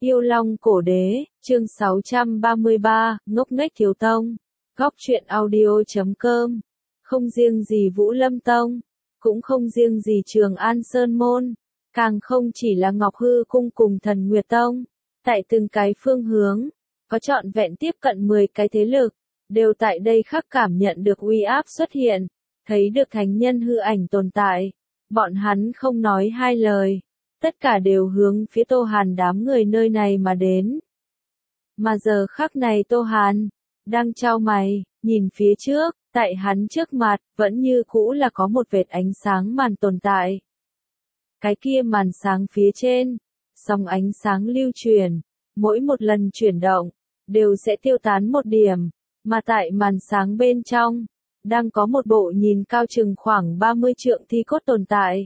Yêu Long Cổ Đế, chương 633, Ngốc nghếch Thiếu Tông. Góc truyện audio.com. Không riêng gì Vũ Lâm Tông, cũng không riêng gì Trường An Sơn Môn, càng không chỉ là Ngọc Hư Cung cùng Thần Nguyệt Tông. Tại từng cái phương hướng, có trọn vẹn tiếp cận 10 cái thế lực, đều tại đây khắc cảm nhận được uy áp xuất hiện, thấy được thánh nhân hư ảnh tồn tại. Bọn hắn không nói hai lời, tất cả đều hướng phía Tô Hàn đám người nơi này mà đến. Mà giờ khắc này Tô Hàn đang chau mày, nhìn phía trước, tại hắn trước mặt, vẫn như cũ là có một vệt ánh sáng màn tồn tại. Cái kia màn sáng phía trên, sóng ánh sáng lưu truyền, mỗi một lần chuyển động, đều sẽ tiêu tán một điểm, mà tại màn sáng bên trong, đang có một bộ nhìn cao chừng khoảng 30 trượng thi cốt tồn tại.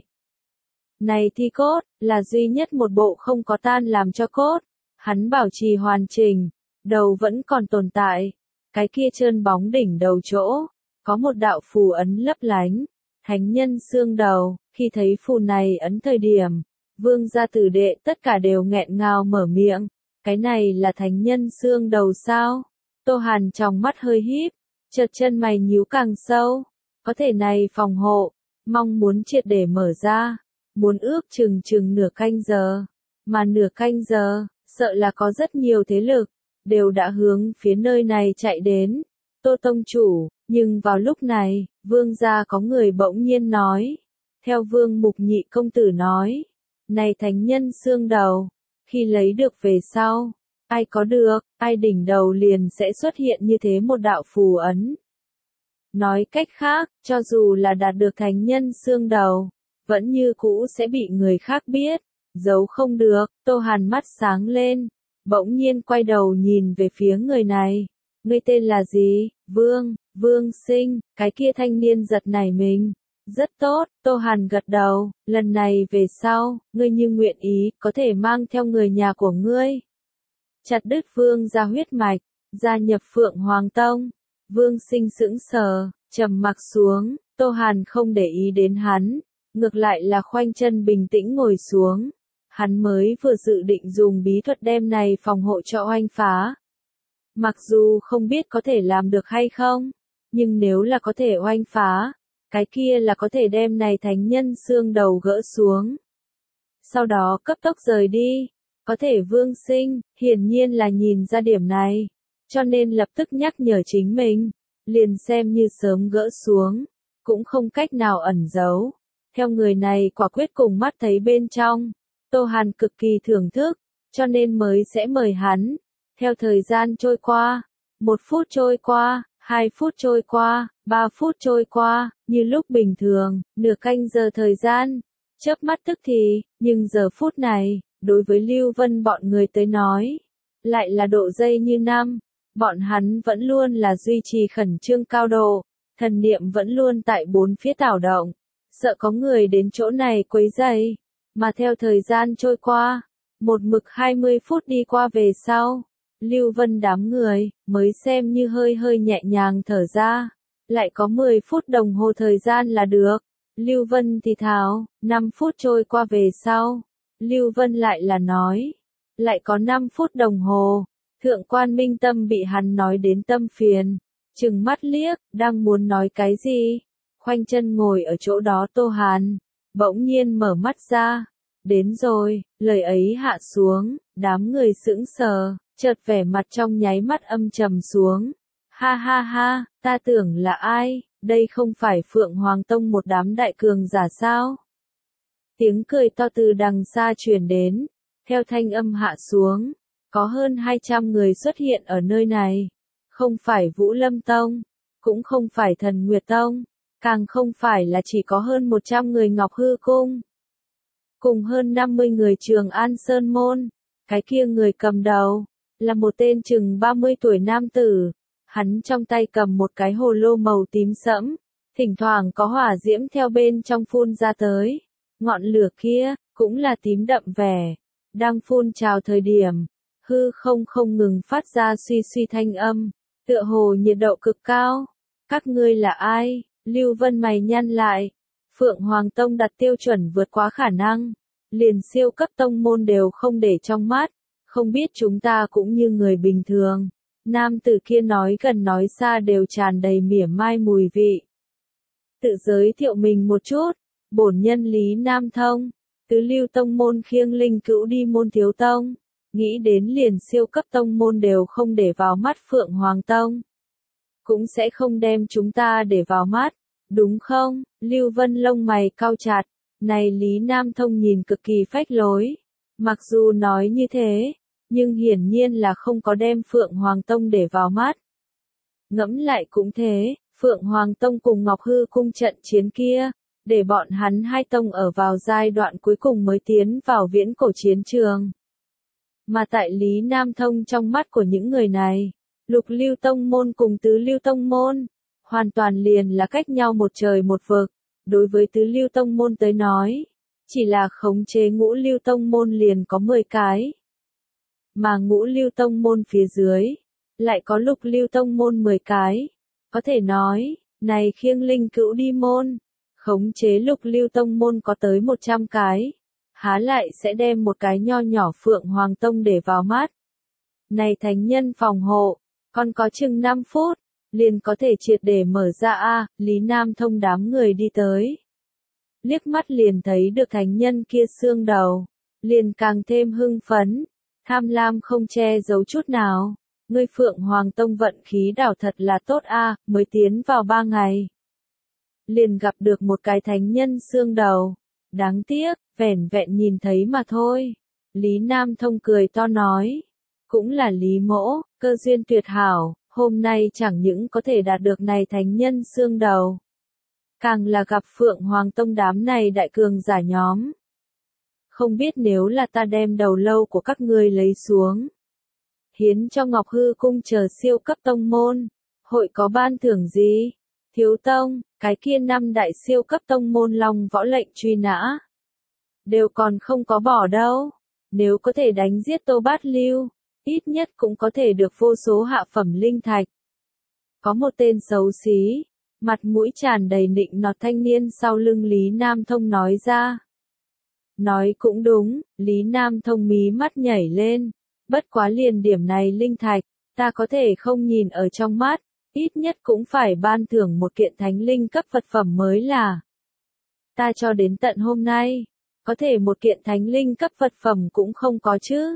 Này thi cốt, là duy nhất một bộ không có tan làm cho cốt, hắn bảo trì hoàn chỉnh, đầu vẫn còn tồn tại, cái kia trơn bóng đỉnh đầu chỗ, có một đạo phù ấn lấp lánh, thánh nhân xương đầu, khi thấy phù này ấn thời điểm, vương gia tử đệ tất cả đều nghẹn ngào mở miệng, cái này là thánh nhân xương đầu sao? Tô Hàn trong mắt hơi híp, chợt chân mày nhíu càng sâu, có thể này phòng hộ, mong muốn triệt để mở ra. Muốn ước chừng nửa canh giờ, mà nửa canh giờ, sợ là có rất nhiều thế lực, đều đã hướng phía nơi này chạy đến. Tô Tông Chủ, nhưng vào lúc này, vương gia có người bỗng nhiên nói, theo vương mục nhị công tử nói, này thánh nhân xương đầu, khi lấy được về sau, ai có được, ai đỉnh đầu liền sẽ xuất hiện như thế một đạo phù ấn. Nói cách khác, cho dù là đạt được thánh nhân xương đầu, vẫn như cũ sẽ bị người khác biết, giấu không được. Tô Hàn mắt sáng lên, bỗng nhiên quay đầu nhìn về phía người này. Ngươi tên là gì? Vương Sinh, cái kia thanh niên giật nảy mình. Rất tốt, Tô Hàn gật đầu, lần này về sau, ngươi như nguyện ý, có thể mang theo người nhà của ngươi. Chặt đứt vương gia huyết mạch, gia nhập Phượng Hoàng Tông. Vương Sinh sững sờ, trầm mặc xuống, Tô Hàn không để ý đến hắn. Ngược lại là khoanh chân bình tĩnh ngồi xuống. Hắn mới vừa dự định dùng bí thuật đem này phòng hộ cho oanh phá. Mặc dù không biết có thể làm được hay không, nhưng nếu là có thể oanh phá, cái kia là có thể đem này thánh nhân xương đầu gỡ xuống. Sau đó cấp tốc rời đi. Có thể Vương Sinh, hiển nhiên là nhìn ra điểm này, cho nên lập tức nhắc nhở chính mình, liền xem như sớm gỡ xuống, cũng không cách nào ẩn giấu. Theo người này quả quyết cùng mắt thấy bên trong, Tô Hàn cực kỳ thưởng thức, cho nên mới sẽ mời hắn. Theo thời gian trôi qua, 1 phút trôi qua, 2 phút trôi qua, 3 phút trôi qua, như lúc bình thường, nửa canh giờ thời gian, chớp mắt tức thì, nhưng giờ phút này, đối với Lưu Vân bọn người tới nói, lại là độ giây như năm, bọn hắn vẫn luôn là duy trì khẩn trương cao độ, thần niệm vẫn luôn tại bốn phía tảo động. Sợ có người đến chỗ này quấy rầy, mà theo thời gian trôi qua, một mực 20 phút đi qua về sau, Lưu Vân đám người mới xem như hơi nhẹ nhàng thở ra, lại có 10 phút đồng hồ thời gian là được. Lưu Vân thì thào, 5 phút trôi qua về sau, Lưu Vân lại là nói, lại có 5 phút đồng hồ. Thượng quan Minh Tâm bị hắn nói đến tâm phiền, trừng mắt liếc, đang muốn nói cái gì. Khoanh chân ngồi ở chỗ đó Tô Hàn, bỗng nhiên mở mắt ra, đến rồi, lời ấy hạ xuống, đám người sững sờ, chợt vẻ mặt trong nháy mắt âm trầm xuống. Ha ha ha, ta tưởng là ai, đây không phải Phượng Hoàng Tông một đám đại cường giả sao? Tiếng cười to từ đằng xa truyền đến, theo thanh âm hạ xuống, có hơn 200 người xuất hiện ở nơi này, không phải Vũ Lâm Tông, cũng không phải Thần Nguyệt Tông. Càng không phải là chỉ có hơn 100 người Ngọc Hư Cung. Cùng hơn 50 người Trường An Sơn Môn. Cái kia người cầm đầu, là một tên chừng 30 tuổi nam tử. Hắn trong tay cầm một cái hồ lô màu tím sẫm. Thỉnh thoảng có hỏa diễm theo bên trong phun ra tới. Ngọn lửa kia, cũng là tím đậm vẻ. Đang phun trào thời điểm. Hư không ngừng phát ra suy thanh âm. Tựa hồ nhiệt độ cực cao. Các ngươi là ai? Lưu Vân mày nhăn lại, Phượng Hoàng Tông đặt tiêu chuẩn vượt quá khả năng, liền siêu cấp tông môn đều không để trong mắt, Không biết chúng ta cũng như người bình thường. Nam tử kia nói gần nói xa đều tràn đầy mỉa mai mùi vị. Tự giới thiệu mình một chút, bổn nhân Lý Nam Thông, tứ lưu tông môn Khiêng Linh Cữu Đi Môn Thiếu Tông, nghĩ đến liền siêu cấp tông môn đều không để vào mắt Phượng Hoàng Tông. Cũng sẽ không đem chúng ta để vào mắt, đúng không? Lưu Vân lông mày cau chặt, này Lý Nam Thông nhìn cực kỳ phách lối. Mặc dù nói như thế, nhưng hiển nhiên là không có đem Phượng Hoàng Tông để vào mắt. Ngẫm lại cũng thế, Phượng Hoàng Tông cùng Ngọc Hư Cung trận chiến kia, để bọn hắn hai tông ở vào giai đoạn cuối cùng mới tiến vào viễn cổ chiến trường. Mà tại Lý Nam Thông trong mắt của những người này, lục lưu tông môn cùng tứ lưu tông môn, hoàn toàn liền là cách nhau một trời một vực. Đối với tứ lưu tông môn tới nói, chỉ là khống chế ngũ lưu tông môn liền có 10 cái. Mà ngũ lưu tông môn phía dưới, lại có lục lưu tông môn 10 cái. Có thể nói, này Khiêng Linh Cữu Đi môn, khống chế lục lưu tông môn có tới 100 cái. Há lại sẽ đem một cái nho nhỏ Phượng Hoàng Tông để vào mắt. Này thánh nhân phòng hộ, còn có chừng 5 phút, liền có thể triệt để mở ra Lý Nam Thông đám người đi tới. Liếc mắt liền thấy được thánh nhân kia xương đầu, liền càng thêm hưng phấn, tham lam không che giấu chút nào. Ngươi Phượng Hoàng Tông vận khí đảo thật là tốt mới tiến vào 3 ngày. Liền gặp được một cái thánh nhân xương đầu. Đáng tiếc, vẻn vẹn nhìn thấy mà thôi. Lý Nam Thông cười to nói. Cũng là Lý mỗ, cơ duyên tuyệt hảo, hôm nay chẳng những có thể đạt được này thánh nhân xương đầu. Càng là gặp Phượng Hoàng Tông đám này đại cường giả nhóm. Không biết nếu là ta đem đầu lâu của các ngươi lấy xuống. Hiến cho Ngọc Hư Cung chờ siêu cấp tông môn. Hội có ban thưởng gì? Thiếu tông, cái kia 5 đại siêu cấp tông môn long võ lệnh truy nã. Đều còn không có bỏ đâu. Nếu có thể đánh giết Tô Bát Lưu, ít nhất cũng có thể được vô số hạ phẩm linh thạch. Có một tên xấu xí, mặt mũi tràn đầy nịnh nọt thanh niên sau lưng Lý Nam Thông nói ra. Nói cũng đúng, Lý Nam Thông mí mắt nhảy lên. Bất quá liền điểm này linh thạch, ta có thể không nhìn ở trong mắt, ít nhất cũng phải ban thưởng một kiện thánh linh cấp vật phẩm mới là. Ta cho đến tận hôm nay, có thể một kiện thánh linh cấp vật phẩm cũng không có chứ.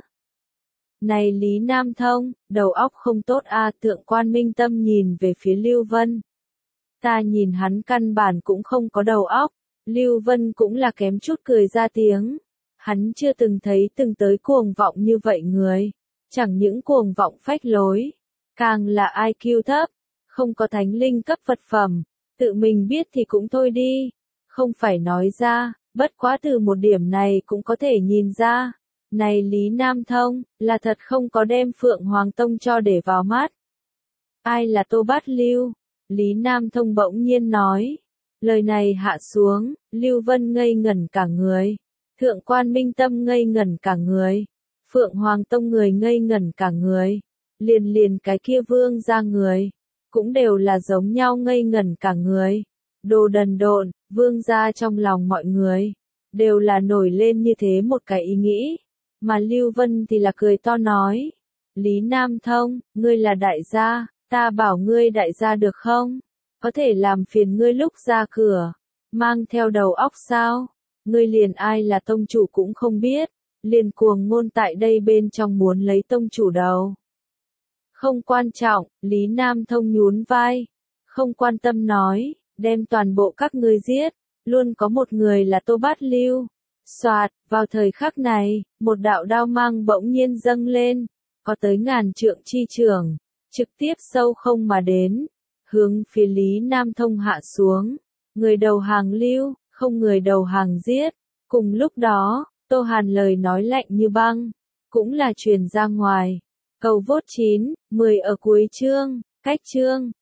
Này Lý Nam Thông, đầu óc không tốt Thượng quan Minh Tâm nhìn về phía Lưu Vân. Ta nhìn hắn căn bản cũng không có đầu óc, Lưu Vân cũng là kém chút cười ra tiếng. Hắn chưa từng thấy từng tới cuồng vọng như vậy người. Chẳng những cuồng vọng phách lối, càng là IQ thấp, không có thánh linh cấp vật phẩm, tự mình biết thì cũng thôi đi, không phải nói ra, bất quá từ một điểm này cũng có thể nhìn ra. Này Lý Nam Thông, là thật không có đem Phượng Hoàng Tông cho để vào mắt. Ai là Tô Bát Lưu? Lý Nam Thông bỗng nhiên nói. Lời này hạ xuống, Lưu Vân ngây ngẩn cả người. Thượng quan Minh Tâm ngây ngẩn cả người. Phượng Hoàng Tông người ngây ngẩn cả người. Liền cái kia vương ra người. Cũng đều là giống nhau ngây ngẩn cả người. Đồ đần độn, vương ra trong lòng mọi người. Đều là nổi lên như thế một cái ý nghĩ. Mà Lưu Vân thì là cười to nói. Lý Nam Thông, ngươi là đại gia, ta bảo ngươi đại gia được không? Có thể làm phiền ngươi lúc ra cửa. Mang theo đầu óc sao? Ngươi liền ai là tông chủ cũng không biết. Liền cuồng ngôn tại đây bên trong muốn lấy tông chủ đầu. Không quan trọng, Lý Nam Thông nhún vai. Không quan tâm nói, đem toàn bộ các ngươi giết. Luôn có một người là Tô Bát Lưu. Soạt, vào thời khắc này, một đạo đao mang bỗng nhiên dâng lên, có tới 1000 trượng chi trường, trực tiếp sâu không mà đến, hướng phía Lý Nam Thông hạ xuống. Người đầu hàng lưu, không người đầu hàng giết. Cùng lúc đó, Tô Hàn lời nói lạnh như băng, cũng là truyền ra ngoài. Cầu vote 9, 10 ở cuối chương, cách chương.